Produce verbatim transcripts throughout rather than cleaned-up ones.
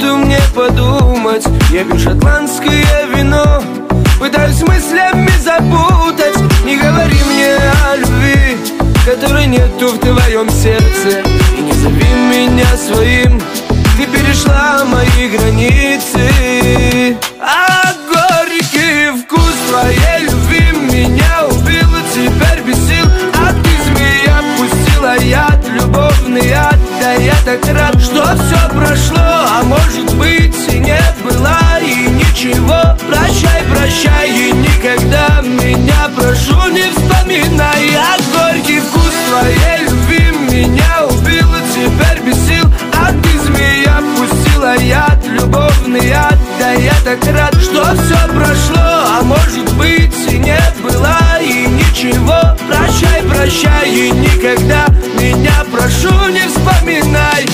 секунду мне подумать. Я пью шотландское вино, пытаюсь мыслями запутать. Не говори мне о любви, которой нету в твоем сердце. И не зови меня своим, ты перешла мои границы. А горький вкус твоей любви меня убил, теперь без сил. А ты, змея, пустила яд, любовный яд. Да я так рад, что все прошло, а может быть и не было, и ничего. Прощай, прощай, и никогда меня, прошу, не вспоминай. А горький вкус твоей любви меня убил, теперь без сил. А ты, змея, пустила яд, любовный яд. Да я так рад, что все прошло, а может быть и не было, и ничего. Прощай, прощай, и никогда меня, прошу, не вспоминай.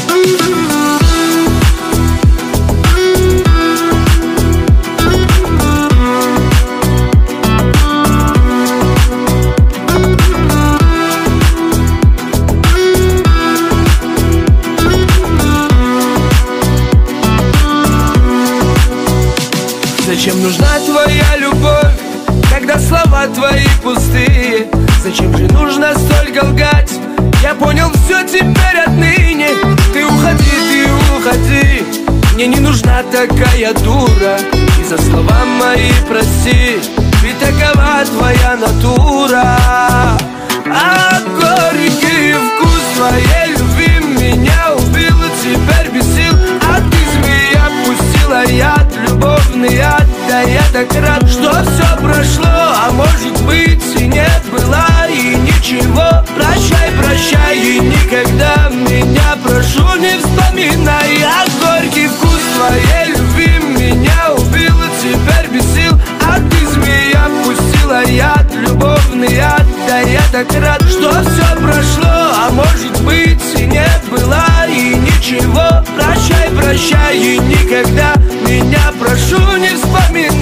Зачем нужна твоя любовь, когда слова твои пустые? Зачем же нужно столько лгать? Я понял все теперь отныне. Ты уходи, ты уходи, мне не нужна такая дура. И за слова мои прости, ведь такова твоя натура. А горький вкус твоей любви меня убил, теперь без сил. А ты, змея, пустила яд, любовный яд. Да я так рад, что все прошло, а может быть и не было, и ничего. Прощай, прощай, и никогда меня, прошу, не вспоминай. А горький вкус твоей любви меня убил, теперь без сил. А ты, змея, пустила яд, любовный яд. Да я так рад, что все прошло, а может быть и не было, и ничего. Прощай, прощай, и никогда меня, прошу, не вспоминай.